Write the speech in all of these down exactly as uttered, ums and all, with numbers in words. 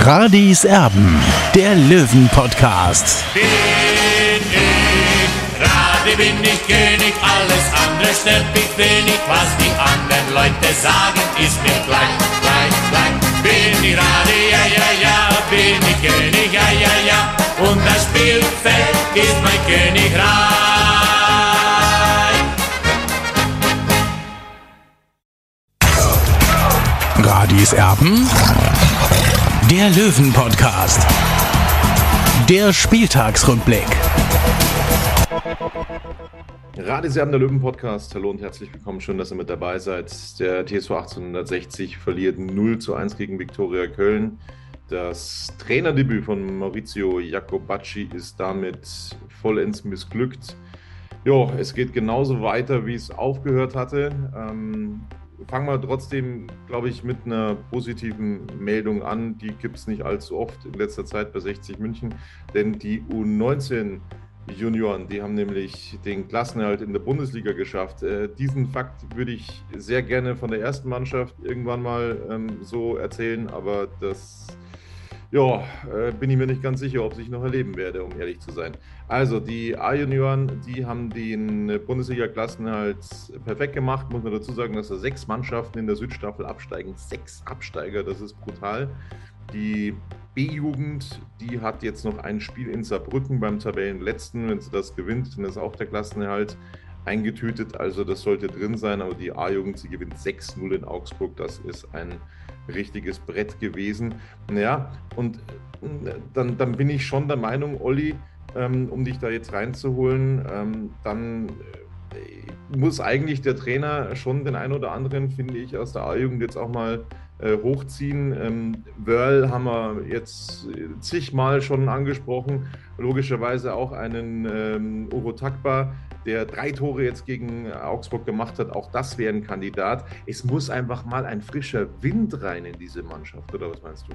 Radis Erben, der Löwen-Podcast. Bin ich Radi, bin ich König, alles andere stört mich wenig. Was die anderen Leute sagen, ist mir gleich, gleich, gleich. Bin ich Radi, ja, ja, ja, bin ich König, ja, ja, ja. Und das Spielfeld ist mein Königreich. Radis Erben, der Löwen-Podcast. Der Spieltagsrückblick. Radis Erben, der Löwen-Podcast. Hallo und herzlich willkommen. Schön, dass ihr mit dabei seid. Der T S V achtzehnhundertsechzig verliert null zu eins gegen Viktoria Köln. Das Trainerdebüt von Maurizio Jacobacci ist damit vollends missglückt. Jo, es geht genauso weiter, wie es aufgehört hatte. Ähm, fangen wir trotzdem, glaube ich, mit einer positiven Meldung an. Die gibt es nicht allzu oft in letzter Zeit bei sechzig München, denn die U neunzehn Junioren, die haben nämlich den Klassenerhalt in der Bundesliga geschafft. Äh, diesen Fakt würde ich sehr gerne von der ersten Mannschaft irgendwann mal ähm, so erzählen, aber das ja, äh, bin ich mir nicht ganz sicher, ob ich noch erleben werde, um ehrlich zu sein. Also die A-Junioren, die haben den Bundesliga-Klassenerhalt perfekt gemacht. Muss man dazu sagen, dass da sechs Mannschaften in der Südstaffel absteigen. Sechs Absteiger, das ist brutal. Die B-Jugend, die hat jetzt noch ein Spiel in Saarbrücken beim Tabellenletzten. Wenn sie das gewinnt, dann ist auch der Klassenerhalt eingetütet. Also das sollte drin sein. Aber die A-Jugend, sie gewinnt sechs null in Augsburg. Das ist ein richtiges Brett gewesen. Naja, und dann, dann bin ich schon der Meinung, Olli, ähm, um dich da jetzt reinzuholen, ähm, dann äh, muss eigentlich der Trainer schon den einen oder anderen, finde ich, aus der A-Jugend jetzt auch mal äh, hochziehen. Ähm, Wörl haben wir jetzt zigmal schon angesprochen, logischerweise auch einen ähm, Uro Takba, der drei Tore jetzt gegen Augsburg gemacht hat. Auch das wäre ein Kandidat. Es muss einfach mal ein frischer Wind rein in diese Mannschaft, oder was meinst du?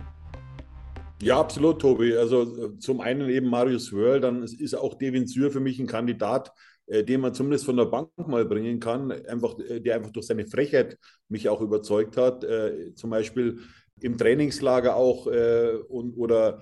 Ja, absolut, Tobi. Also zum einen eben Marius Wörl, dann ist auch Devin Sür für mich ein Kandidat, äh, den man zumindest von der Bank mal bringen kann, einfach, der einfach durch seine Frechheit mich auch überzeugt hat. Äh, zum Beispiel im Trainingslager auch äh, und, oder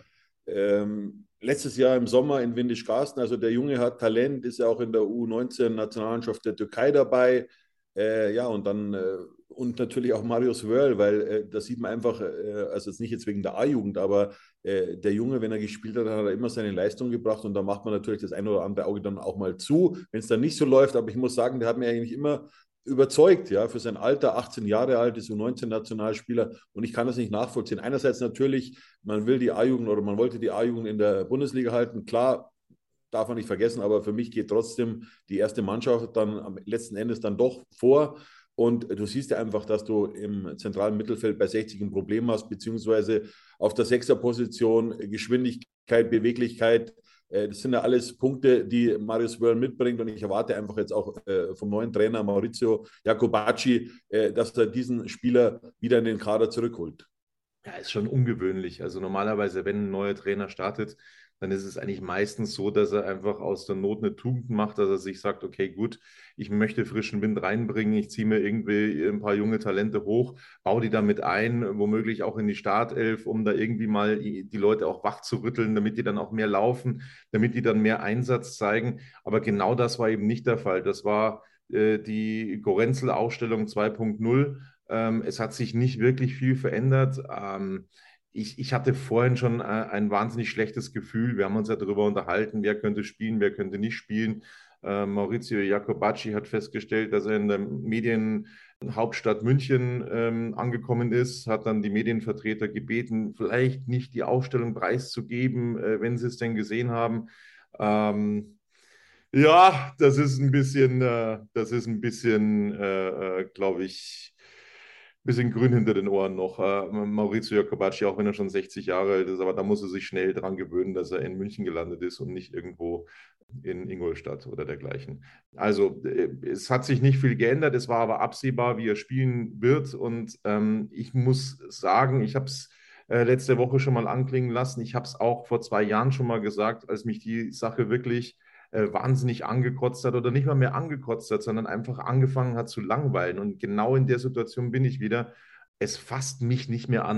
ähm, letztes Jahr im Sommer in Windisch-Garsten. Also der Junge hat Talent, ist ja auch in der U neunzehn-Nationalmannschaft der Türkei dabei. Äh, ja, und dann äh, und natürlich auch Marius Wörl, weil äh, da sieht man einfach, äh, also jetzt nicht jetzt wegen der A-Jugend, aber äh, der Junge, wenn er gespielt hat, hat er immer seine Leistung gebracht und da macht man natürlich das ein oder andere Auge dann auch mal zu, wenn es dann nicht so läuft. Aber ich muss sagen, der hat mir eigentlich immer überzeugt, ja, für sein Alter, achtzehn Jahre alt, ist U neunzehn-Nationalspieler und ich kann das nicht nachvollziehen. Einerseits natürlich, man will die A-Jugend oder man wollte die A-Jugend in der Bundesliga halten, klar, darf man nicht vergessen, aber für mich geht trotzdem die erste Mannschaft dann am letzten Endes dann doch vor. Und du siehst ja einfach, dass du im zentralen Mittelfeld bei sechzig ein Problem hast, beziehungsweise auf der Sechserposition Geschwindigkeit, Beweglichkeit. Das sind ja alles Punkte, die Marius Wörl mitbringt. Und ich erwarte einfach jetzt auch vom neuen Trainer Maurizio Jacobacci, dass er diesen Spieler wieder in den Kader zurückholt. Ja, ist schon ungewöhnlich. Also normalerweise, wenn ein neuer Trainer startet, dann ist es eigentlich meistens so, dass er einfach aus der Not eine Tugend macht, dass er sich sagt, okay, gut, ich möchte frischen Wind reinbringen, ich ziehe mir irgendwie ein paar junge Talente hoch, baue die damit ein, womöglich auch in die Startelf, um da irgendwie mal die Leute auch wach zu rütteln, damit die dann auch mehr laufen, damit die dann mehr Einsatz zeigen. Aber genau das war eben nicht der Fall. Das war äh, die Gorenzel-Aufstellung zwei Punkt null. Ähm, es hat sich nicht wirklich viel verändert. Ähm, Ich, ich hatte vorhin schon ein wahnsinnig schlechtes Gefühl. Wir haben uns ja darüber unterhalten, wer könnte spielen, wer könnte nicht spielen. Äh, Maurizio Jacobacci hat festgestellt, dass er in der Medienhauptstadt München ähm, angekommen ist, hat dann die Medienvertreter gebeten, vielleicht nicht die Aufstellung preiszugeben, äh, wenn sie es denn gesehen haben. Ähm, ja, das ist ein bisschen, äh, das ist ein bisschen, äh, äh, glaube ich, bisschen grün hinter den Ohren noch. Äh, Maurizio Jacobacci, auch wenn er schon sechzig Jahre alt ist, aber da muss er sich schnell dran gewöhnen, dass er in München gelandet ist und nicht irgendwo in Ingolstadt oder dergleichen. Also äh, es hat sich nicht viel geändert, es war aber absehbar, wie er spielen wird und ähm, ich muss sagen, ich habe es äh, letzte Woche schon mal anklingen lassen, ich habe es auch vor zwei Jahren schon mal gesagt, als mich die Sache wirklich äh, wahnsinnig angekotzt hat oder nicht mal mehr angekotzt hat, sondern einfach angefangen hat zu langweilen. Und genau in der Situation bin ich wieder. Es fasst mich nicht mehr an.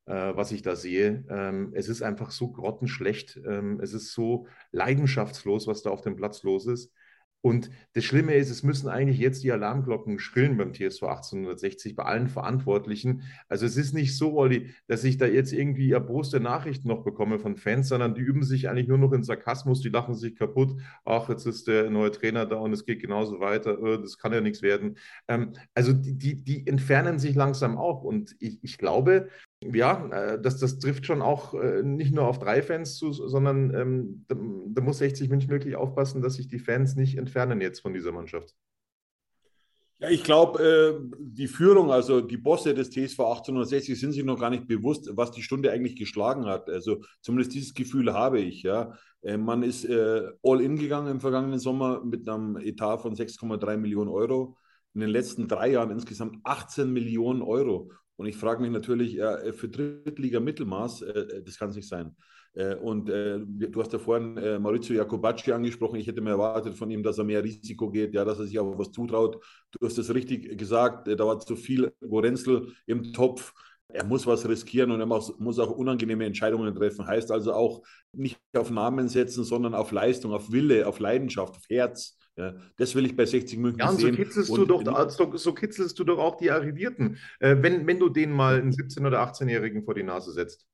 äh, was ich da sehe. Ähm, es ist einfach so grottenschlecht. Ähm, es ist so leidenschaftslos, was da auf dem Platz los ist. Und das Schlimme ist, es müssen eigentlich jetzt die Alarmglocken schrillen beim T S V achtzehnhundertsechzig, bei allen Verantwortlichen. Also es ist nicht so, Olli, dass ich da jetzt irgendwie erboste Nachrichten noch bekomme von Fans, sondern die üben sich eigentlich nur noch in Sarkasmus, die lachen sich kaputt. Ach, jetzt ist der neue Trainer da und es geht genauso weiter. Äh, Das kann ja nichts werden. Ähm, Also die, die, die entfernen sich langsam auch. Und ich, ich glaube, ja, äh, das, das trifft schon auch äh, nicht nur auf drei Fans zu, sondern ähm, da, da muss sechzig München wirklich aufpassen, dass sich die Fans nicht entfernen jetzt von dieser Mannschaft. Ja, ich glaube, äh, die Führung, also die Bosse des T S V achtzehnhundertsechzig sind sich noch gar nicht bewusst, was die Stunde eigentlich geschlagen hat. Also zumindest dieses Gefühl habe ich, ja. Äh, man ist äh, all in gegangen im vergangenen Sommer mit einem Etat von sechs Komma drei Millionen Euro. In den letzten drei Jahren insgesamt achtzehn Millionen Euro. Und ich frage mich natürlich, äh, für Drittliga-Mittelmaß, äh, das kann es nicht sein. Äh, und äh, du hast ja vorhin äh, Maurizio Jacobacci angesprochen. Ich hätte mir erwartet von ihm, dass er mehr Risiko geht, ja, dass er sich auch was zutraut. Du hast es richtig gesagt, äh, da war zu viel Gorenzel im Topf. Er muss was riskieren und er muss, muss auch unangenehme Entscheidungen treffen. Heißt also auch nicht auf Namen setzen, sondern auf Leistung, auf Wille, auf Leidenschaft, auf Herz. Ja, das will ich bei sechzig München Ja, und so sehen. kitzelst Und du doch, so, so kitzelst du doch auch die Arrivierten, äh, wenn, wenn du denen mal einen siebzehn- oder achtzehn-Jährigen vor die Nase setzt.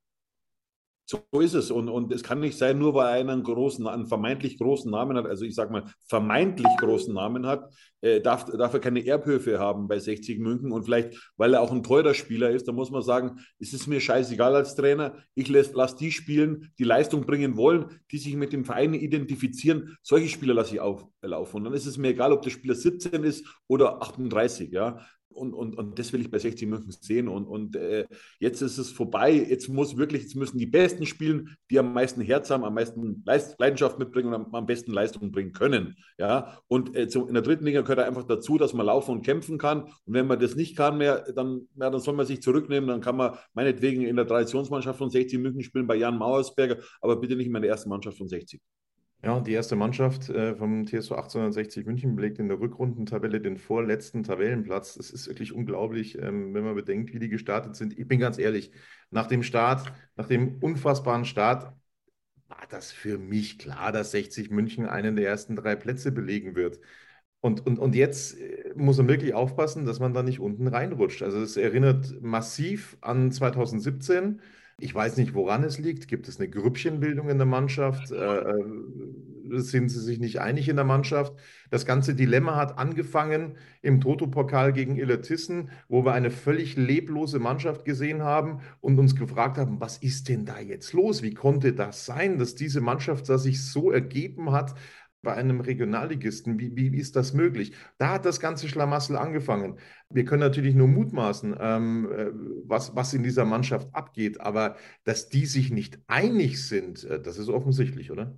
so ist es. Und, und es kann nicht sein, nur weil einer einen großen, einen vermeintlich großen Namen hat, also ich sage mal, vermeintlich großen Namen hat, äh, darf, darf er keine Erbhöfe haben bei sechzig München. Und vielleicht, weil er auch ein teurer Spieler ist, da muss man sagen, es ist mir scheißegal als Trainer. Ich lasse lass die spielen, die Leistung bringen wollen, die sich mit dem Verein identifizieren. Solche Spieler lasse ich auflaufen. Und dann ist es mir egal, ob der Spieler siebzehn ist oder achtunddreißig. Ja. Und, und, und das will ich bei sechzig München sehen. Und, und äh, jetzt ist es vorbei. Jetzt muss wirklich, jetzt müssen die Besten spielen, die am meisten Herz haben, am meisten Leist, Leidenschaft mitbringen und am, am besten Leistung bringen können. Ja? Und äh, in der dritten Liga gehört einfach dazu, dass man laufen und kämpfen kann. Und wenn man das nicht kann mehr, dann, ja, dann soll man sich zurücknehmen. Dann kann man meinetwegen in der Traditionsmannschaft von sechzig München spielen, bei Jan Mauersberger, aber bitte nicht mehr in der ersten Mannschaft von sechzig. Ja, die erste Mannschaft äh, vom T S V achtzehnhundertsechzig München belegt in der Rückrundentabelle den vorletzten Tabellenplatz. Das ist wirklich unglaublich, ähm, wenn man bedenkt, wie die gestartet sind. Ich bin ganz ehrlich, nach dem Start, nach dem unfassbaren Start, war das für mich klar, dass sechzig München einen der ersten drei Plätze belegen wird. Und, und, und jetzt äh, muss man wirklich aufpassen, dass man da nicht unten reinrutscht. Also es erinnert massiv an zweitausendsiebzehn. Ich weiß nicht, woran es liegt. Gibt es eine Grüppchenbildung in der Mannschaft? Äh, äh, sind sie sich nicht einig in der Mannschaft? Das ganze Dilemma hat angefangen im Toto-Pokal gegen Illertissen, wo wir eine völlig leblose Mannschaft gesehen haben und uns gefragt haben, was ist denn da jetzt los? Wie konnte das sein, dass diese Mannschaft da sich so ergeben hat bei einem Regionalligisten? Wie, wie, wie ist das möglich? Da hat das ganze Schlamassel angefangen. Wir können natürlich nur mutmaßen, ähm, äh, was, was in dieser Mannschaft abgeht, aber dass die sich nicht einig sind, äh, das ist offensichtlich, oder?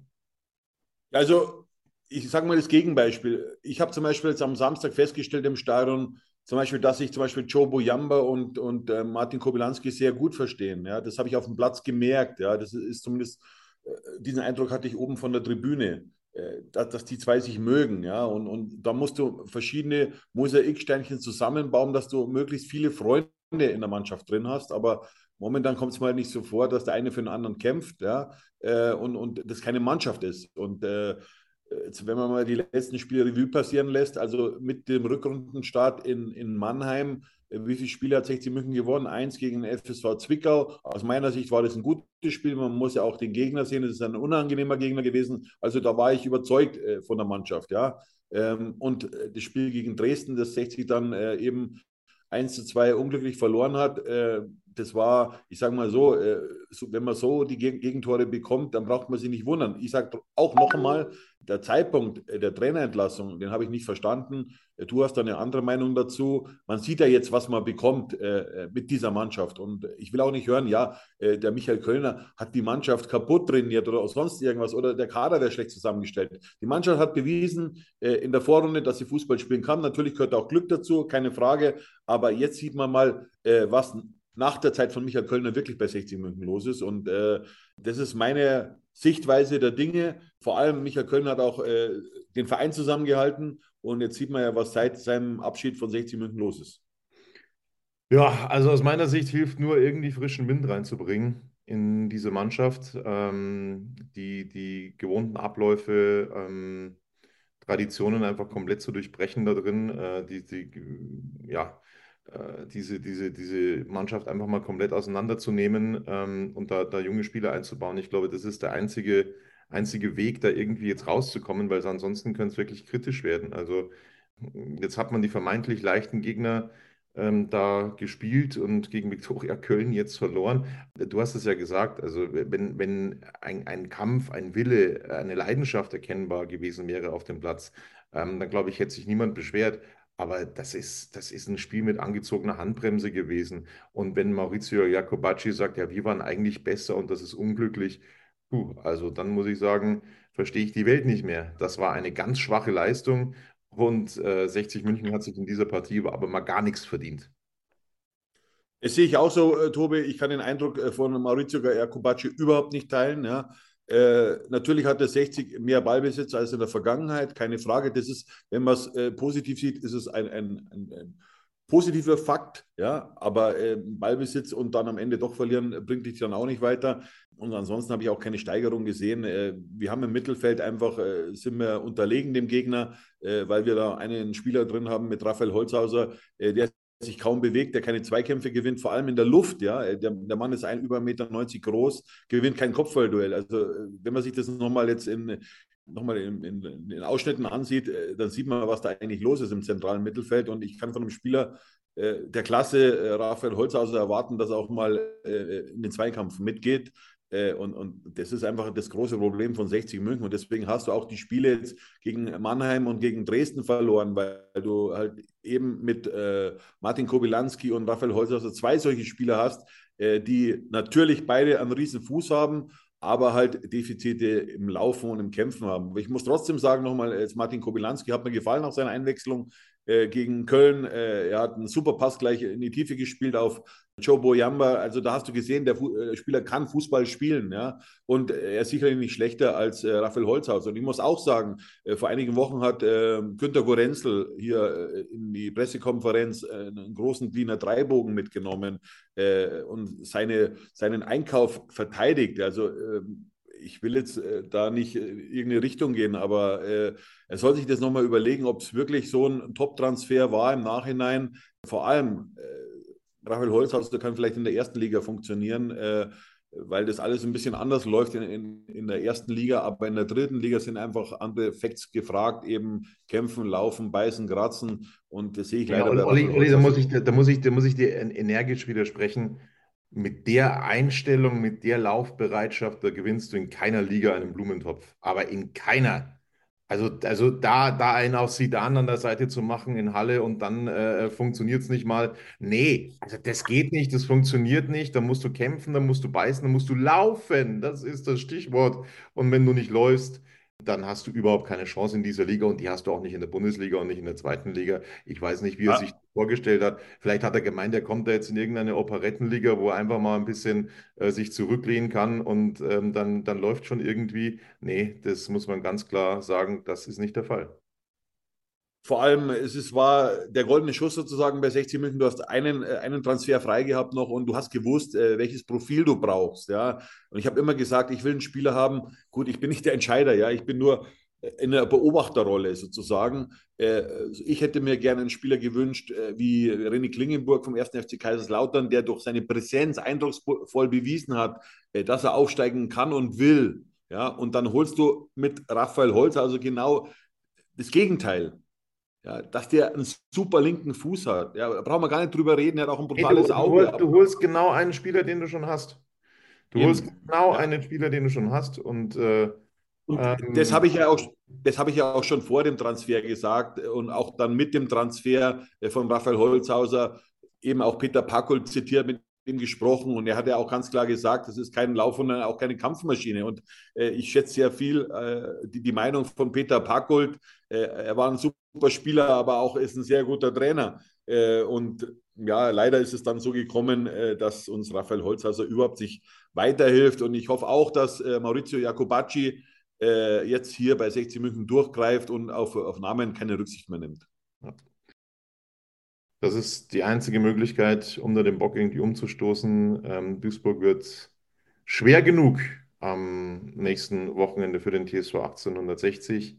Also, ich sage mal das Gegenbeispiel. Ich habe zum Beispiel jetzt am Samstag festgestellt im Stadion, zum Beispiel, dass sich zum Beispiel Joe Boyamba und, und äh, Martin Kobylanski sehr gut verstehen. Ja? Das habe ich auf dem Platz gemerkt. Ja? Das ist zumindest, äh, diesen Eindruck hatte ich oben von der Tribüne, äh, dass, dass die zwei sich mögen. Ja? Und, und da musst du verschiedene Mosaiksteinchen zusammenbauen, dass du möglichst viele Freunde in der Mannschaft drin hast. Aber momentan kommt es mal nicht so vor, dass der eine für den anderen kämpft, ja, äh, und, und das keine Mannschaft ist. Und äh, jetzt, wenn man mal die letzten Spiele Revue passieren lässt, also mit dem Rückrundenstart in, in Mannheim, äh, wie viele Spiele hat sechzig München gewonnen? Eins gegen den F S V Zwickau. Aus meiner Sicht war das ein gutes Spiel. Man muss ja auch den Gegner sehen. Es ist ein unangenehmer Gegner gewesen. Also da war ich überzeugt äh, von der Mannschaft, ja. Ähm, und äh, das Spiel gegen Dresden, das sechzig dann äh, eben eins zu zwei unglücklich verloren hat, äh, das war, ich sage mal so, äh, so, wenn man so die Geg Gegentore bekommt, dann braucht man sich nicht wundern. Ich sage auch noch einmal, der Zeitpunkt der Trainerentlassung, den habe ich nicht verstanden. Du hast da eine andere Meinung dazu. Man sieht ja jetzt, was man bekommt äh, mit dieser Mannschaft. Und ich will auch nicht hören, ja, äh, der Michael Kölner hat die Mannschaft kaputt trainiert oder sonst irgendwas oder der Kader wäre schlecht zusammengestellt. Die Mannschaft hat bewiesen äh, in der Vorrunde, dass sie Fußball spielen kann. Natürlich gehört auch Glück dazu, keine Frage. Aber jetzt sieht man mal, äh, was nach der Zeit von Michael Kölner wirklich bei sechzig München los ist. Und äh, das ist meine Sichtweise der Dinge. Vor allem Michael Kölner hat auch äh, den Verein zusammengehalten. Und jetzt sieht man ja, was seit seinem Abschied von sechzig München los ist. Ja, also aus meiner Sicht hilft nur irgendwie frischen Wind reinzubringen in diese Mannschaft. Ähm, die, die gewohnten Abläufe, ähm, Traditionen einfach komplett zu durchbrechen da drin. Äh, die, die, ja, äh, diese, diese, diese Mannschaft einfach mal komplett auseinanderzunehmen ähm, und da, da junge Spieler einzubauen. Ich glaube, das ist der einzige, einzige Weg, da irgendwie jetzt rauszukommen, weil ansonsten könnte es wirklich kritisch werden. Also jetzt hat man die vermeintlich leichten Gegner ähm, da gespielt und gegen Viktoria Köln jetzt verloren. Du hast es ja gesagt, also wenn, wenn ein, ein Kampf, ein Wille, eine Leidenschaft erkennbar gewesen wäre auf dem Platz, ähm, dann glaube ich, hätte sich niemand beschwert. Aber das ist, das ist ein Spiel mit angezogener Handbremse gewesen. Und wenn Maurizio Jacobacci sagt, ja, wir waren eigentlich besser und das ist unglücklich, puh, also dann muss ich sagen, verstehe ich die Welt nicht mehr. Das war eine ganz schwache Leistung. Und äh, sechzig München hat sich in dieser Partie aber mal gar nichts verdient. Das sehe ich auch so, äh, Tobi. Ich kann den Eindruck äh, von Maurizio Jacobacci überhaupt nicht teilen. Ja. Äh, natürlich hat der sechzig mehr Ballbesitz als in der Vergangenheit, keine Frage. Das ist, wenn man es äh, positiv sieht, ist es ein, ein, ein, ein positiver Fakt. Ja. Aber äh, Ballbesitz und dann am Ende doch verlieren, bringt dich dann auch nicht weiter. Und ansonsten habe ich auch keine Steigerung gesehen. Äh, wir haben im Mittelfeld einfach, äh, sind wir unterlegen dem Gegner, äh, weil wir da einen Spieler drin haben mit Raphael Holzhauser, äh, der sich kaum bewegt, der keine Zweikämpfe gewinnt, vor allem in der Luft. Ja, der, der Mann ist ein über eins Komma neunzig Meter groß, gewinnt kein Kopfballduell. Also wenn man sich das nochmal jetzt in, nochmal in, in, in Ausschnitten ansieht, dann sieht man, was da eigentlich los ist im zentralen Mittelfeld. Und ich kann von einem Spieler äh, der Klasse äh, Raphael Holzhauser erwarten, dass er auch mal äh, in den Zweikampf mitgeht. Äh, und, und das ist einfach das große Problem von sechzig München. Und deswegen hast du auch die Spiele jetzt gegen Mannheim und gegen Dresden verloren, weil du halt eben mit äh, Martin Kobylanski und Raphael Holzhauser zwei solche Spieler hast, äh, die natürlich beide einen riesen Fuß haben, aber halt Defizite im Laufen und im Kämpfen haben. Aber ich muss trotzdem sagen, nochmal, jetzt Martin Kobylanski hat mir gefallen nach seiner Einwechslung äh, gegen Köln. Äh, er hat einen super Pass gleich in die Tiefe gespielt auf Joe Boyamba. Also da hast du gesehen, der Fu äh, Spieler kann Fußball spielen. Ja? Und er ist sicherlich nicht schlechter als äh, Raphael Holzhauser. Und ich muss auch sagen, äh, vor einigen Wochen hat äh, Günter Gorenzel hier äh, in die Pressekonferenz äh, einen großen DIN A drei Bogen mitgenommen äh, und seine, seinen Einkauf verteidigt. Also äh, ich will jetzt äh, da nicht äh, irgendeine Richtung gehen, aber äh, er soll sich das nochmal überlegen, ob es wirklich so ein Top-Transfer war im Nachhinein. Vor allem äh, Raphael Holzhauser kann vielleicht in der ersten Liga funktionieren, äh, weil das alles ein bisschen anders läuft in, in, in der ersten Liga, aber in der dritten Liga sind einfach andere Facts gefragt, eben kämpfen, laufen, beißen, kratzen und das sehe ich Ja, leider bei Olli, Raphael Olli, da muss Holzhauser. ich, da muss ich, da muss ich dir energisch widersprechen. Mit der Einstellung, mit der Laufbereitschaft, da gewinnst du in keiner Liga einen Blumentopf. Aber in keiner. Also, also da, da einen auf Zidane an der Seite zu machen in Halle und dann äh, funktioniert es nicht mal. Nee, also das geht nicht, das funktioniert nicht. Da musst du kämpfen, da musst du beißen, da musst du laufen. Das ist das Stichwort. Und wenn du nicht läufst, dann hast du überhaupt keine Chance in dieser Liga und die hast du auch nicht in der Bundesliga und nicht in der zweiten Liga. Ich weiß nicht, wie er sich Ja, vorgestellt hat. Vielleicht hat er gemeint, er kommt da jetzt in irgendeine Operettenliga, wo er einfach mal ein bisschen äh, sich zurücklehnen kann und ähm, dann, dann läuft schon irgendwie. Nee, das muss man ganz klar sagen, das ist nicht der Fall. vor allem, es ist, war der goldene Schuss sozusagen bei sechzig München. Du hast einen, äh, einen Transfer frei gehabt noch und du hast gewusst, äh, welches Profil du brauchst. Ja? Und ich habe immer gesagt, ich will einen Spieler haben. Gut, ich bin nicht der Entscheider, ja, ich bin nur äh, in der Beobachterrolle sozusagen. Äh, ich hätte mir gerne einen Spieler gewünscht, äh, wie René Klingenburg vom ersten F C Kaiserslautern, der durch seine Präsenz eindrucksvoll bewiesen hat, äh, dass er aufsteigen kann und will. Ja? Und dann holst du mit Raphael Holz also genau das Gegenteil. Ja, dass der einen super linken Fuß hat. Ja, da brauchen wir gar nicht drüber reden. Er hat auch ein Hey, du, brutales du, Auge. holst, du Aber holst genau einen Spieler, den du schon hast. Du holst eben. genau Ja. einen Spieler, den du schon hast. Und äh, Und das ähm, habe ich ja auch, das habe ich ja auch schon vor dem Transfer gesagt und auch dann mit dem Transfer äh, von Raphael Holzhauser eben auch Peter Packold zitiert, mit ihm gesprochen und er hat ja auch ganz klar gesagt, das ist kein Lauf und auch keine Kampfmaschine und äh, ich schätze sehr viel äh, die, die Meinung von Peter Packold. Äh, er war ein super Spieler, aber auch ist ein sehr guter Trainer äh, und ja, leider ist es dann so gekommen, äh, dass uns Raphael Holzhauser überhaupt nicht weiterhilft und ich hoffe auch, dass äh, Maurizio Jacobacci äh, jetzt hier bei sechzig München durchgreift und auf, auf Namen keine Rücksicht mehr nimmt. ja. Das ist die einzige Möglichkeit, um da den Bock irgendwie umzustoßen. Ähm, Duisburg wird schwer genug am nächsten Wochenende für den T S V achtzehnhundertsechzig.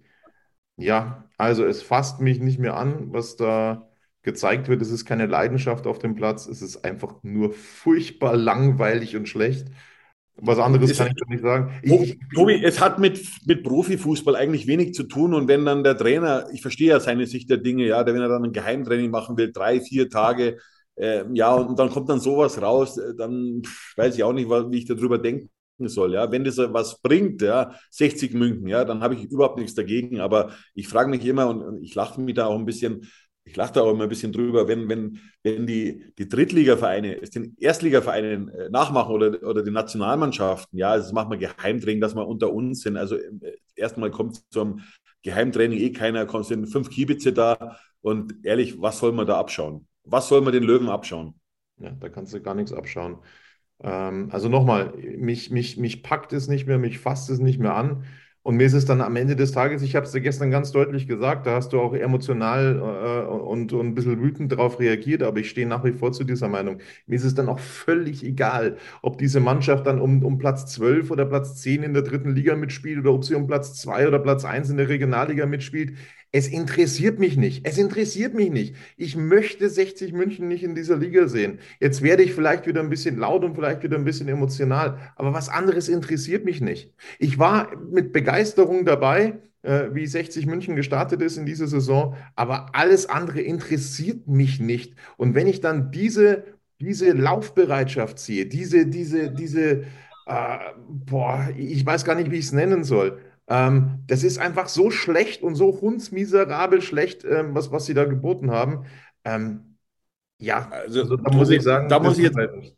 Ja, also es fasst mich nicht mehr an, was da gezeigt wird. Es ist keine Leidenschaft auf dem Platz. Es ist einfach nur furchtbar langweilig und schlecht. Was anderes Es, kann ich doch nicht sagen. Ich, ich, Tobi, es hat mit, mit Profifußball eigentlich wenig zu tun. Und wenn dann der Trainer, ich verstehe ja seine Sicht der Dinge, ja, wenn er dann ein Geheimtraining machen will, drei, vier Tage, äh, ja, und dann kommt dann sowas raus, äh, dann pff, weiß ich auch nicht, wie ich darüber denken soll. Ja, wenn das was bringt, ja, sechzig München, ja, dann habe ich überhaupt nichts dagegen. Aber ich frage mich immer und, und ich lache mich da auch ein bisschen. Ich lache da auch immer ein bisschen drüber, wenn, wenn, wenn die, die Drittligavereine es den Erstligavereinen äh, nachmachen oder, oder die Nationalmannschaften, ja, also das machen wir Geheimtraining, dass wir unter uns sind. Also äh, erstmal kommt zum Geheimtraining eh keiner, kommt sind fünf Kiebitze da und ehrlich, was soll man da abschauen? Was soll man den Löwen abschauen? ja, da kannst du gar nichts abschauen. Ähm, also nochmal, mich, mich, mich packt es nicht mehr, mich fasst es nicht mehr an. Und mir ist es dann am Ende des Tages, ich habe es dir gestern ganz deutlich gesagt, da hast du auch emotional äh, und, und ein bisschen wütend darauf reagiert, aber ich stehe nach wie vor zu dieser Meinung. Mir ist es dann auch völlig egal, ob diese Mannschaft dann um, um Platz zwölf oder Platz zehn in der dritten Liga mitspielt oder ob sie um Platz zwei oder Platz eins in der Regionalliga mitspielt. Es interessiert mich nicht. Es interessiert mich nicht. Ich möchte sechzig München nicht in dieser Liga sehen. Jetzt werde ich vielleicht wieder ein bisschen laut und vielleicht wieder ein bisschen emotional, aber was anderes interessiert mich nicht. Ich war mit Begeisterung dabei, äh, wie sechzig München gestartet ist in dieser Saison, aber alles andere interessiert mich nicht. Und wenn ich dann diese, diese Laufbereitschaft sehe, diese, diese, diese, äh, boah, ich weiß gar nicht, wie ich es nennen soll. Ähm, das ist einfach so schlecht und so hundsmiserabel schlecht, ähm, was, was sie da geboten haben. Ähm, ja, Also, also da muss ich Tobi, sagen, da das muss ich ist jetzt halt nicht.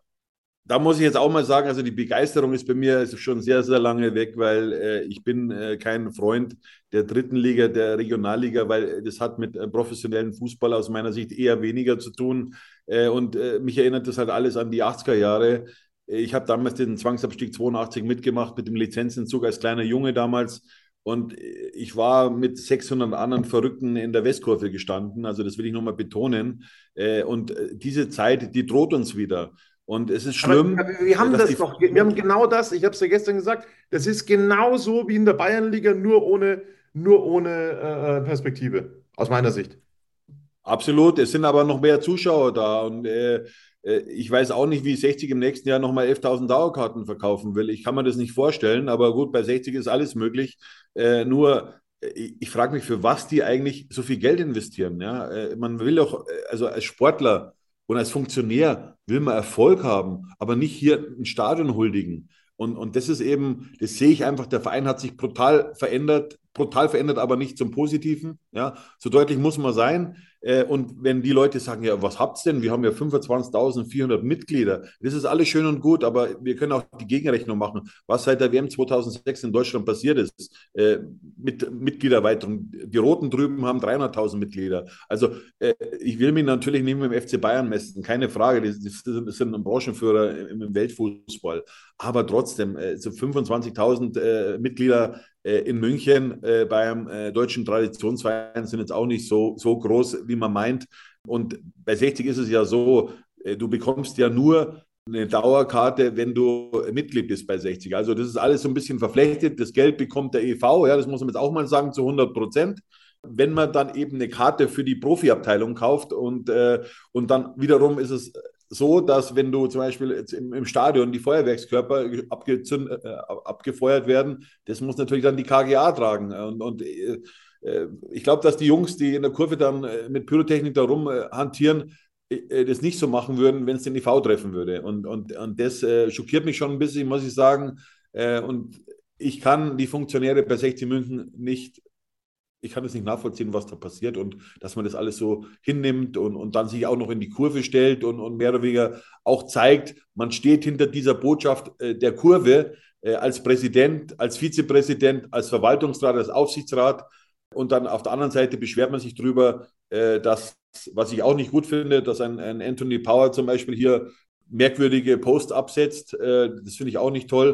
Da muss ich jetzt auch mal sagen, also die Begeisterung ist bei mir schon sehr, sehr lange weg, weil äh, ich bin äh, kein Freund der dritten Liga, der Regionalliga, weil das hat mit äh, professionellen Fußball aus meiner Sicht eher weniger zu tun. Äh, und äh, mich erinnert das halt alles an die achtziger Jahre. Ich habe damals den Zwangsabstieg zweiundachtzig mitgemacht mit dem Lizenzentzug als kleiner Junge damals. Und äh, ich war mit sechshundert anderen Verrückten in der Westkurve gestanden. Also das will ich nochmal betonen. Äh, und äh, diese Zeit, die droht uns wieder. Und es ist Aber schlimm, wir äh, haben dass das die. doch, wir haben genau das, ich habe es ja gestern gesagt, das ist genauso wie in der Bayernliga, nur ohne, nur ohne äh, Perspektive, aus meiner Sicht. Absolut, es sind aber noch mehr Zuschauer da und äh, äh, ich weiß auch nicht, wie sechzig im nächsten Jahr nochmal elftausend Dauerkarten verkaufen will. Ich kann mir das nicht vorstellen, aber gut, bei sechzig ist alles möglich. Äh, nur, äh, ich, ich frage mich, für was die eigentlich so viel Geld investieren. Ja? Äh, man will doch, äh, also als Sportler und als Funktionär will man Erfolg haben, aber nicht hier ein Stadion huldigen. Und, und das ist eben, das sehe ich einfach, der Verein hat sich brutal verändert, brutal verändert, aber nicht zum Positiven. Ja, so deutlich muss man sein. Äh, und wenn die Leute sagen, ja, was habt's denn? Wir haben ja fünfundzwanzigtausendvierhundert Mitglieder. Das ist alles schön und gut, aber wir können auch die Gegenrechnung machen, was seit der W M zweitausendsechs in Deutschland passiert ist, äh, mit Mitgliedererweiterung. Die Roten drüben haben dreihunderttausend Mitglieder. Also äh, ich will mich natürlich nicht mit dem F C Bayern messen, keine Frage. Das, das sind ein Branchenführer im, im Weltfußball. Aber trotzdem, äh, so fünfundzwanzigtausend äh, Mitglieder äh, in München äh, beim äh, deutschen Traditionsverein sind jetzt auch nicht so, so groß, wie man meint. Und bei sechzig ist es ja so, äh, du bekommst ja nur eine Dauerkarte, wenn du Mitglied bist bei sechzig. Also das ist alles so ein bisschen verflechtet. Das Geld bekommt der E V, ja, das muss man jetzt auch mal sagen, zu hundert Prozent. Wenn man dann eben eine Karte für die Profiabteilung kauft und, äh, und dann wiederum ist es so, dass wenn du zum Beispiel jetzt im, im Stadion die Feuerwerkskörper abgezünd, äh, abgefeuert werden, das muss natürlich dann die K G A tragen. Und, und äh, ich glaube, dass die Jungs, die in der Kurve dann äh, mit Pyrotechnik da rumhantieren, äh, das nicht so machen würden, wenn es den E V treffen würde. Und, und, und das äh, schockiert mich schon ein bisschen, muss ich sagen. Äh, und ich kann die Funktionäre bei sechzig München nicht ich kann das nicht nachvollziehen, was da passiert und dass man das alles so hinnimmt und, und dann sich auch noch in die Kurve stellt und, und mehr oder weniger auch zeigt, man steht hinter dieser Botschaft äh, der Kurve äh, als Präsident, als Vizepräsident, als Verwaltungsrat, als Aufsichtsrat und dann auf der anderen Seite beschwert man sich drüber, äh, dass, was ich auch nicht gut finde, dass ein, ein Anthony Power zum Beispiel hier merkwürdige Posts absetzt, äh, das finde ich auch nicht toll.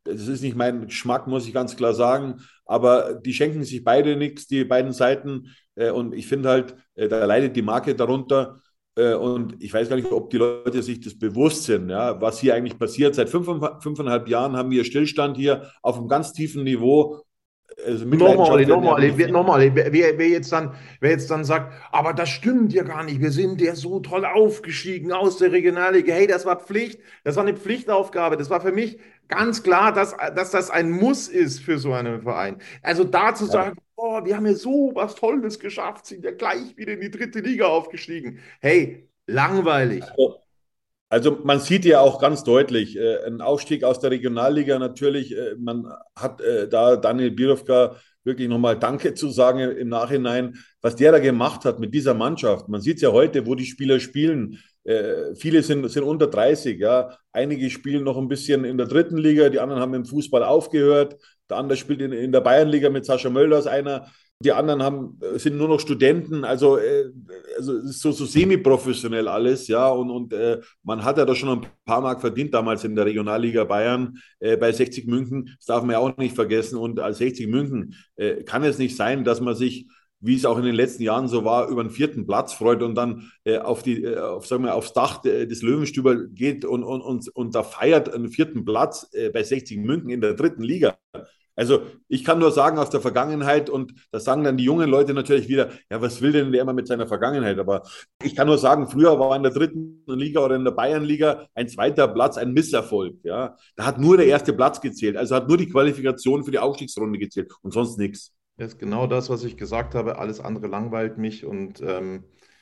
das ist nicht mein Geschmack, muss ich ganz klar sagen, aber die schenken sich beide nichts, die beiden Seiten. Äh, und ich finde halt, äh, da leidet die Marke darunter. Äh, und ich weiß gar nicht, ob die Leute sich das bewusst sind, ja, was hier eigentlich passiert. Seit fünf, fünfeinhalb Jahren haben wir Stillstand hier auf einem ganz tiefen Niveau. Also nochmal, nochmal, wer, nochmal, wer, wer, jetzt dann, wer jetzt dann sagt, aber das stimmt ja gar nicht, wir sind ja so toll aufgestiegen aus der Regionalliga. Hey, das war Pflicht, das war eine Pflichtaufgabe. Das war für mich ganz klar, dass, dass das ein Muss ist für so einen Verein. Also da zu sagen, oh, wir haben ja so was Tolles geschafft, sind ja gleich wieder in die dritte Liga aufgestiegen. Hey, langweilig. Also, Also man sieht ja auch ganz deutlich, äh, ein Aufstieg aus der Regionalliga natürlich, äh, man hat äh, da Daniel Birovka wirklich nochmal Danke zu sagen im Nachhinein, was der da gemacht hat mit dieser Mannschaft. Man sieht es ja heute, wo die Spieler spielen. Äh, viele sind, sind unter dreißig, ja. Einige spielen noch ein bisschen in der dritten Liga, die anderen haben im Fußball aufgehört. Der andere spielt in, in der Bayernliga mit Sascha Mölders einer. Die anderen haben, sind nur noch Studenten, also, äh, also es ist so, so semi-professionell alles, ja, und, und äh, man hat ja da schon ein paar Mark verdient damals in der Regionalliga Bayern äh, bei sechzig München, das darf man ja auch nicht vergessen, und als sechzig München äh, kann es nicht sein, dass man sich, wie es auch in den letzten Jahren so war, über den vierten Platz freut und dann äh, auf die, äh, auf, sagen wir, aufs Dach des Löwenstüber geht und, und, und, und da feiert einen vierten Platz äh, bei sechzig München in der dritten Liga. Also ich kann nur sagen aus der Vergangenheit, und das sagen dann die jungen Leute natürlich wieder, ja, was will denn der immer mit seiner Vergangenheit? Aber ich kann nur sagen, früher war in der dritten Liga oder in der Bayernliga ein zweiter Platz ein Misserfolg. Ja? Da hat nur der erste Platz gezählt, also hat nur die Qualifikation für die Aufstiegsrunde gezählt und sonst nichts. Das ist genau das, was ich gesagt habe. Alles andere langweilt mich und ähm,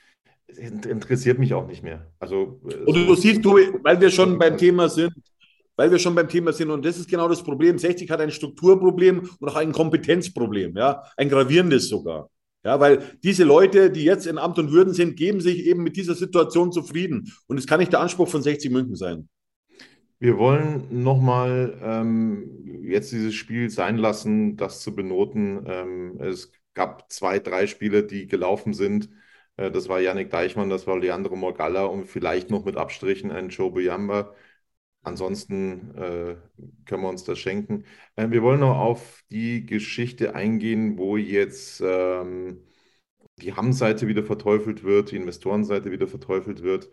interessiert mich auch nicht mehr. Also, und du, du siehst, du, weil wir schon beim Thema sind, Weil wir schon beim Thema sind, und das ist genau das Problem. sechzig hat ein Strukturproblem und auch ein Kompetenzproblem, ja, ein gravierendes sogar. Ja, weil diese Leute, die jetzt in Amt und Würden sind, geben sich eben mit dieser Situation zufrieden. Und es kann nicht der Anspruch von sechzig München sein. Wir wollen nochmal ähm, jetzt dieses Spiel sein lassen, das zu benoten. Ähm, es gab zwei, drei Spiele, die gelaufen sind. Äh, das war Yannick Deichmann, das war Leandro Morgalla und vielleicht noch mit Abstrichen ein Joe Buyamba. Ansonsten äh, können wir uns das schenken. Äh, wir wollen noch auf die Geschichte eingehen, wo jetzt ähm, die Hamm-Seite wieder verteufelt wird, die Investorenseite wieder verteufelt wird,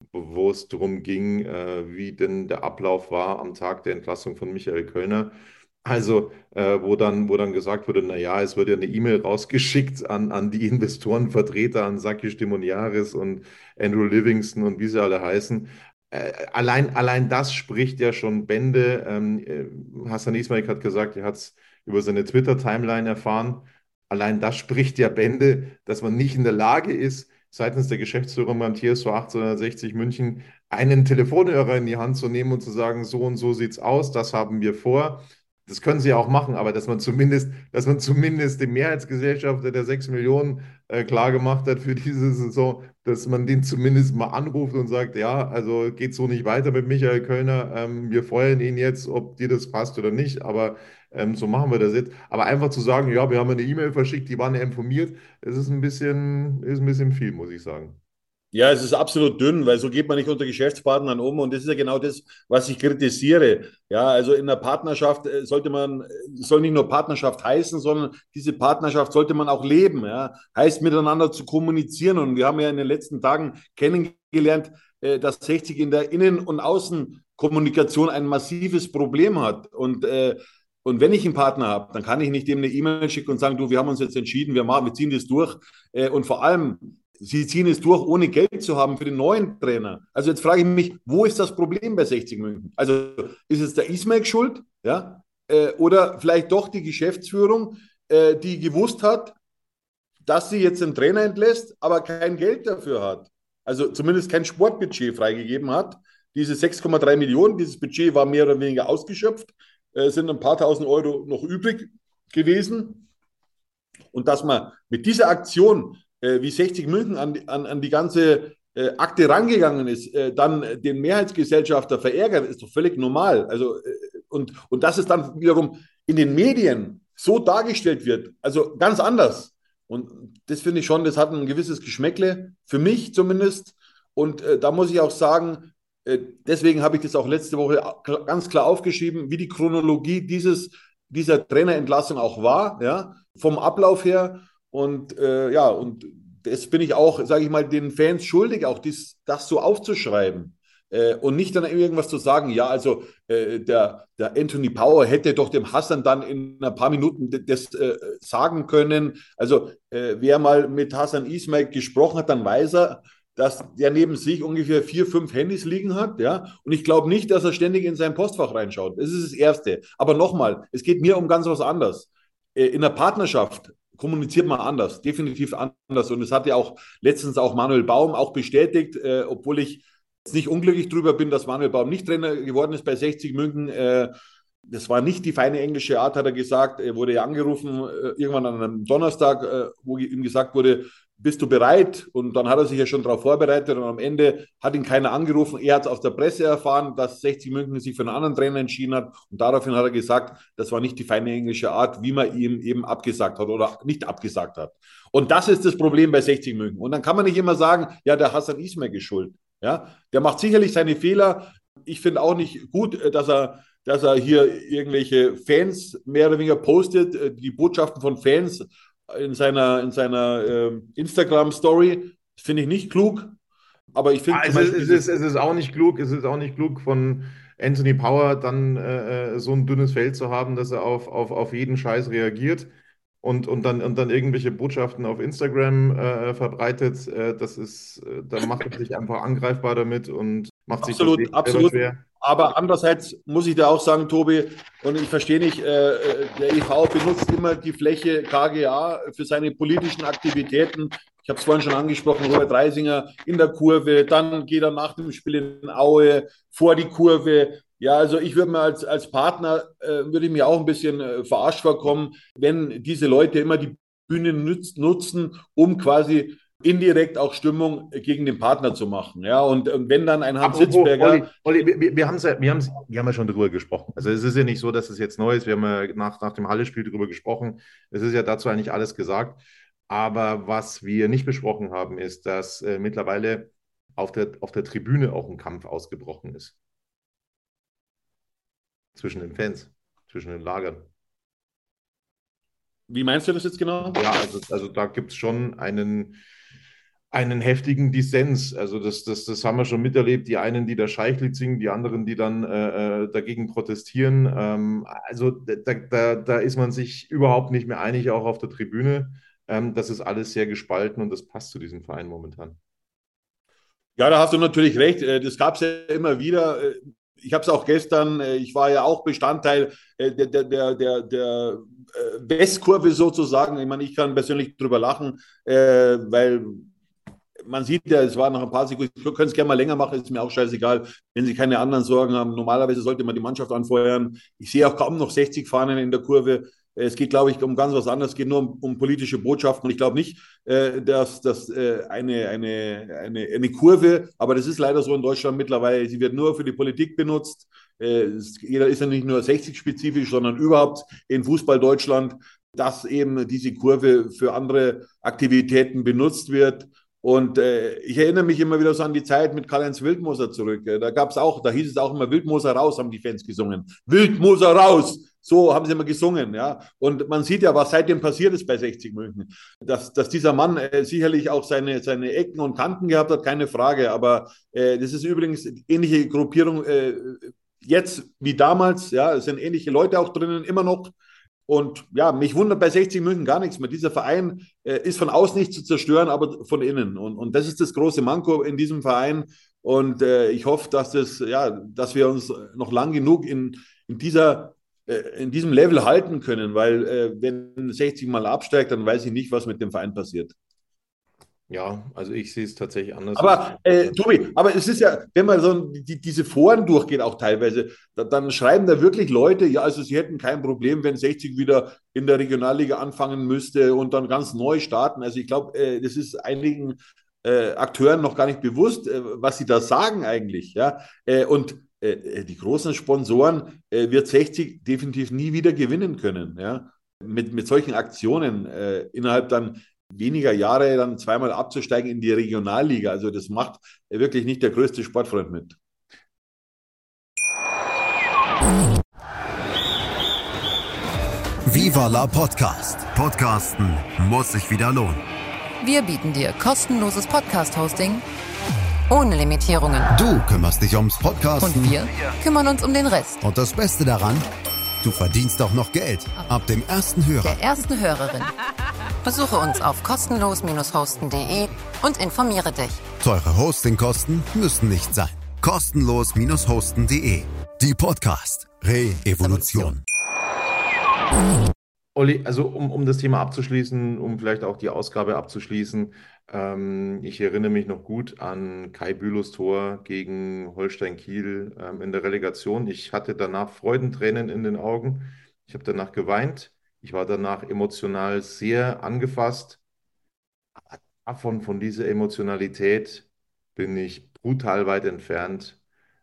wo es darum ging, äh, wie denn der Ablauf war am Tag der Entlassung von Michael Kölner. Also, äh, wo dann, wo dann gesagt wurde, naja, es wird ja eine E-Mail rausgeschickt an, an die Investorenvertreter, an Saki Stimoniaris und Andrew Livingston und wie sie alle heißen. Äh, allein, allein das spricht ja schon Bände. Ähm, äh, Hassan Ismail hat gesagt, er hat es über seine Twitter-Timeline erfahren. Allein das spricht ja Bände, dass man nicht in der Lage ist, seitens der Geschäftsführung beim T S V achtzehnhundertsechzig München einen Telefonhörer in die Hand zu nehmen und zu sagen, so und so sieht's aus, das haben wir vor. Das können sie ja auch machen, aber dass man zumindest, dass man zumindest dem Mehrheitsgesellschafter der sechs Millionen äh, klar gemacht hat für diese Saison, dass man den zumindest mal anruft und sagt, ja, also geht so nicht weiter mit Michael Kölner, ähm, wir feuern ihn jetzt, ob dir das passt oder nicht, aber ähm, so machen wir das jetzt. Aber einfach zu sagen, ja, wir haben eine E-Mail verschickt, die waren ja informiert, das ist ein bisschen, ist ein bisschen viel, muss ich sagen. Ja, es ist absolut dünn, weil so geht man nicht unter Geschäftspartnern um, und das ist ja genau das, was ich kritisiere. Ja, also in der Partnerschaft sollte man, soll nicht nur Partnerschaft heißen, sondern diese Partnerschaft sollte man auch leben. Ja, heißt miteinander zu kommunizieren, und wir haben ja in den letzten Tagen kennengelernt, dass sechzig in der Innen- und Außenkommunikation ein massives Problem hat, und äh, Und wenn ich einen Partner habe, dann kann ich nicht dem eine E-Mail schicken und sagen, du, wir haben uns jetzt entschieden, wir machen, wir ziehen das durch. Und vor allem, sie ziehen es durch, ohne Geld zu haben für den neuen Trainer. Also jetzt frage ich mich, wo ist das Problem bei sechzig München? Also ist es der Ismail schuld? Ja? Oder vielleicht doch die Geschäftsführung, die gewusst hat, dass sie jetzt einen Trainer entlässt, aber kein Geld dafür hat. Also zumindest kein Sportbudget freigegeben hat. Diese sechs Komma drei Millionen, dieses Budget war mehr oder weniger ausgeschöpft. Es sind ein paar tausend Euro noch übrig gewesen. Und dass man mit dieser Aktion, äh, wie sechzig München an, an, an die ganze äh, Akte rangegangen ist, äh, dann den Mehrheitsgesellschafter verärgert, ist doch völlig normal. Also, äh, und, und dass es dann wiederum in den Medien so dargestellt wird, also ganz anders. Und das finde ich schon, das hat ein gewisses Geschmäckle, für mich zumindest. Und äh, da muss ich auch sagen, deswegen habe ich das auch letzte Woche ganz klar aufgeschrieben, wie die Chronologie dieses, dieser Trainerentlassung auch war, ja, vom Ablauf her. Und äh, ja, und das bin ich auch, sage ich mal, den Fans schuldig, auch dies, das so aufzuschreiben. Äh, und nicht dann irgendwas zu sagen, ja, also äh, der, der Anthony Power hätte doch dem Hassan dann in ein paar Minuten das äh, sagen können. Also äh, wer mal mit Hassan Ismail gesprochen hat, dann weiß er, dass der neben sich ungefähr vier, fünf Handys liegen hat, ja. Und ich glaube nicht, dass er ständig in sein Postfach reinschaut. Das ist das Erste. Aber nochmal, es geht mir um ganz was anderes. Äh, in der Partnerschaft kommuniziert man anders, definitiv anders. Und es hat ja auch letztens auch Manuel Baum auch bestätigt, äh, obwohl ich jetzt nicht unglücklich drüber bin, dass Manuel Baum nicht Trainer geworden ist bei sechzig München. Äh, das war nicht die feine englische Art, hat er gesagt. Er wurde ja angerufen, äh, irgendwann an einem Donnerstag, äh, wo ihm gesagt wurde, bist du bereit? Und dann hat er sich ja schon darauf vorbereitet und am Ende hat ihn keiner angerufen. Er hat es aus der Presse erfahren, dass sechzig München sich für einen anderen Trainer entschieden hat und daraufhin hat er gesagt, das war nicht die feine englische Art, wie man ihm eben abgesagt hat oder nicht abgesagt hat. Und das ist das Problem bei sechzig München. Und dann kann man nicht immer sagen, ja, der Hassan Ismail ist schuld. Ja, der macht sicherlich seine Fehler. Ich finde auch nicht gut, dass er, dass er hier irgendwelche Fans mehr oder weniger postet, die Botschaften von Fans in seiner, in seiner äh, Instagram-Story. Das finde ich nicht klug. Aber ich finde. Also es, es, ist, es ist auch nicht klug, es ist auch nicht klug von Anthony Power dann äh, so ein dünnes Fell zu haben, dass er auf, auf, auf jeden Scheiß reagiert und, und, dann, und dann irgendwelche Botschaften auf Instagram äh, verbreitet. Äh, das ist, äh, da macht er sich einfach angreifbar damit und macht sich absolut, das absolut schwer. Aber andererseits muss ich da auch sagen, Tobi, und ich verstehe nicht, äh, der E V benutzt immer die Fläche K G A für seine politischen Aktivitäten. Ich habe es vorhin schon angesprochen, Robert Reisinger in der Kurve, dann geht er nach dem Spiel in Aue vor die Kurve. Ja, also ich würde mir als, als Partner, äh, würde ich mir auch ein bisschen äh, verarscht vorkommen, wenn diese Leute immer die Bühne nütz, nutzen, um quasi indirekt auch Stimmung gegen den Partner zu machen. Ja, und, und wenn dann ein Hans Hitzberger... Olli, Olli, wir, wir, haben's ja, wir, haben's, wir haben ja schon darüber gesprochen. Also es ist ja nicht so, dass es jetzt neu ist. Wir haben ja nach, nach dem Halle-Spiel darüber gesprochen. Es ist ja dazu eigentlich alles gesagt. Aber was wir nicht besprochen haben, ist, dass äh, mittlerweile auf der, auf der Tribüne auch ein Kampf ausgebrochen ist. Zwischen den Fans, zwischen den Lagern. Wie meinst du das jetzt genau? Ja, also, also da gibt es schon einen... einen heftigen Dissens. Also das, das, das haben wir schon miterlebt. Die einen, die das Scheichlied singen, die anderen, die dann äh, dagegen protestieren. Ähm, also da, da, da ist man sich überhaupt nicht mehr einig, auch auf der Tribüne. Ähm, das ist alles sehr gespalten und das passt zu diesem Verein momentan. Ja, da hast du natürlich recht. Das gab es ja immer wieder. Ich habe es auch gestern, ich war ja auch Bestandteil der, der, der, der, der Westkurve sozusagen. Ich meine, ich kann persönlich drüber lachen, weil man sieht ja, es war nach ein paar Sekunden, ich könnte es gerne mal länger machen, ist mir auch scheißegal, wenn sie keine anderen Sorgen haben. Normalerweise sollte man die Mannschaft anfeuern. Ich sehe auch kaum noch sechzig Fahnen in der Kurve. Es geht, glaube ich, um ganz was anderes. Es geht nur um, um politische Botschaften. Ich glaube nicht, äh, dass, dass äh, eine, eine, eine, eine Kurve, aber das ist leider so in Deutschland mittlerweile, sie wird nur für die Politik benutzt. Äh, jeder ist ja nicht nur sechzig-spezifisch, sondern überhaupt in Fußball Deutschland, dass eben diese Kurve für andere Aktivitäten benutzt wird. Und äh, ich erinnere mich immer wieder so an die Zeit mit Karl-Heinz Wildmoser zurück. Da gab es auch, da hieß es auch immer, Wildmoser raus, haben die Fans gesungen. Wildmoser raus! So haben sie immer gesungen, ja. Und man sieht ja, was seitdem passiert ist bei sechzig München. Dass, dass dieser Mann äh, sicherlich auch seine, seine Ecken und Kanten gehabt hat, keine Frage. Aber äh, das ist übrigens eine ähnliche Gruppierung äh, jetzt wie damals. Ja, es sind ähnliche Leute auch drinnen, immer noch. Und ja, mich wundert bei sechzig München gar nichts mehr. Dieser Verein äh, ist von außen nicht zu zerstören, aber von innen. Und, und das ist das große Manko in diesem Verein. Und äh, ich hoffe, dass, das, ja, dass wir uns noch lang genug in, in, dieser, äh, in diesem Level halten können. Weil äh, wenn sechzig mal absteigt, dann weiß ich nicht, was mit dem Verein passiert. Ja, also ich sehe es tatsächlich anders. Aber, äh, Tobi, aber es ist ja, wenn man so die, diese Foren durchgeht, auch teilweise, da, dann schreiben da wirklich Leute, ja, also sie hätten kein Problem, wenn sechzig wieder in der Regionalliga anfangen müsste und dann ganz neu starten. Also ich glaube, äh, das ist einigen äh, Akteuren noch gar nicht bewusst, äh, was sie da sagen eigentlich. Ja? Äh, und äh, die großen Sponsoren äh, wird sechzig definitiv nie wieder gewinnen können. Ja? Mit, mit solchen Aktionen äh, innerhalb dann weniger Jahre dann zweimal abzusteigen in die Regionalliga. Also das macht wirklich nicht der größte Sportfreund mit. Viva la Podcast. Podcasten muss sich wieder lohnen. Wir bieten dir kostenloses Podcast-Hosting ohne Limitierungen. Du kümmerst dich ums Podcasten. Und wir kümmern uns um den Rest. Und das Beste daran, du verdienst auch noch Geld. Ab dem ersten Hörer. Der ersten Hörerin. Besuche uns auf kostenlos hosten punkt de und informiere dich. Teure Hostingkosten müssen nicht sein. kostenlos hosten punkt de. Die Podcast Re-Evolution. Olli, also um, um das Thema abzuschließen, um vielleicht auch die Ausgabe abzuschließen, ähm, ich erinnere mich noch gut an Kai Bülows Tor gegen Holstein Kiel ähm, in der Relegation. Ich hatte danach Freudentränen in den Augen. Ich habe danach geweint. Ich war danach emotional sehr angefasst. Aber davon, von dieser Emotionalität bin ich brutal weit entfernt.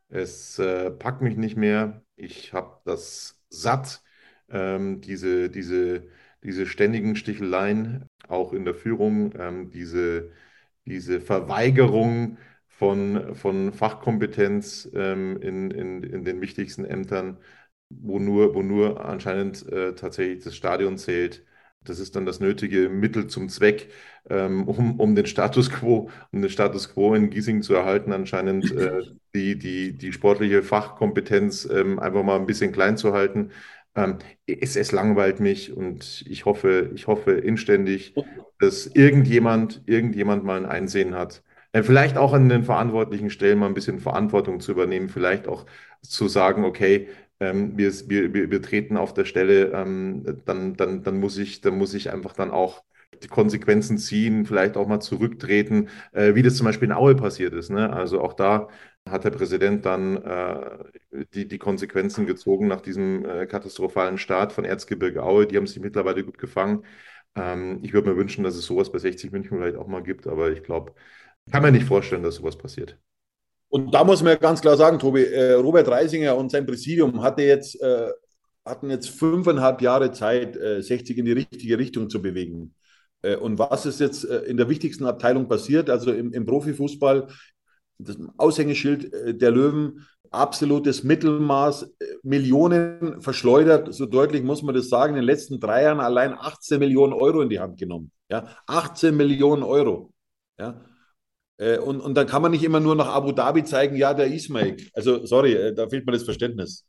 Es äh, packt mich nicht mehr. Ich habe das satt. Ähm, diese, diese, diese ständigen Sticheleien, auch in der Führung, ähm, diese, diese Verweigerung von, von Fachkompetenz ähm, in, in, in den wichtigsten Ämtern, wo nur, wo nur anscheinend äh, tatsächlich das Stadion zählt. Das ist dann das nötige Mittel zum Zweck, ähm, um, um den Status quo, um den Status quo in Giesing zu erhalten, anscheinend äh, die, die, die sportliche Fachkompetenz ähm, einfach mal ein bisschen klein zu halten. Ähm, es, es langweilt mich und ich hoffe, ich hoffe inständig, dass irgendjemand, irgendjemand mal ein Einsehen hat. Äh, vielleicht auch an den verantwortlichen Stellen mal ein bisschen Verantwortung zu übernehmen, vielleicht auch zu sagen, okay, ähm, wir, wir, wir, wir treten auf der Stelle, ähm, dann, dann, dann muss ich, dann muss ich einfach dann auch die Konsequenzen ziehen, vielleicht auch mal zurücktreten, äh, wie das zum Beispiel in Aue passiert ist. Ne? Also auch da hat der Präsident dann äh, die, die Konsequenzen gezogen nach diesem äh, katastrophalen Start von Erzgebirge Aue. Die haben sich mittlerweile gut gefangen. Ähm, ich würde mir wünschen, dass es sowas bei sechzig München vielleicht auch mal gibt, aber ich glaube, ich kann mir nicht vorstellen, dass sowas passiert. Und da muss man ja ganz klar sagen, Tobi, äh, Robert Reisinger und sein Präsidium hatte jetzt, äh, hatten jetzt fünfeinhalb Jahre Zeit, äh, sechzig in die richtige Richtung zu bewegen. Äh, und was ist jetzt äh, in der wichtigsten Abteilung passiert, also im, im Profifußball, das Aushängeschild äh, der Löwen, absolutes Mittelmaß, äh, Millionen verschleudert, so deutlich muss man das sagen, in den letzten drei Jahren allein achtzehn Millionen Euro in die Hand genommen. Ja? achtzehn Millionen Euro. Ja? Und, und dann kann man nicht immer nur nach Abu Dhabi zeigen, ja, der Ismail. Also, sorry, da fehlt mir das Verständnis.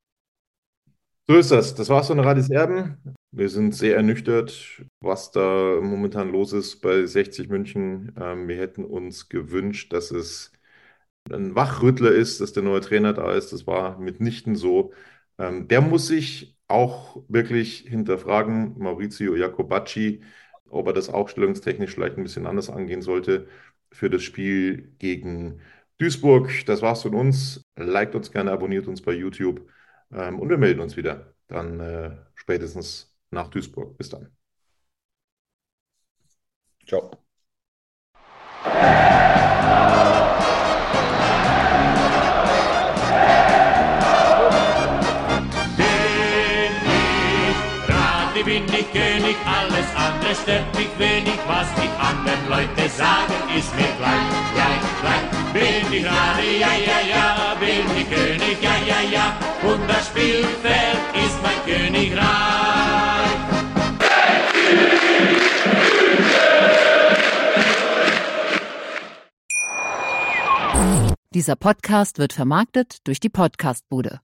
So ist das. Das war's von Radis Erben. Wir sind sehr ernüchtert, was da momentan los ist bei sechzig München. Ähm, wir hätten uns gewünscht, dass es ein Wachrüttler ist, dass der neue Trainer da ist. Das war mitnichten so. Ähm, der muss sich auch wirklich hinterfragen, Maurizio Jacobacci, ob er das aufstellungstechnisch vielleicht ein bisschen anders angehen sollte für das Spiel gegen Duisburg. Das war's von uns. Liked uns gerne, abonniert uns bei YouTube ähm, und wir melden uns wieder. Dann äh, spätestens nach Duisburg. Bis dann. Ciao. Bin ich König, alles andere stört mich wenig, was die anderen Leute sagen, ist mir gleich, gleich, gleich. Bin ich Rade, ja, ja, ja, bin ich König, ja, ja, ja, und das Spielfeld ist mein Königreich. Dieser Podcast wird vermarktet durch die Podcastbude.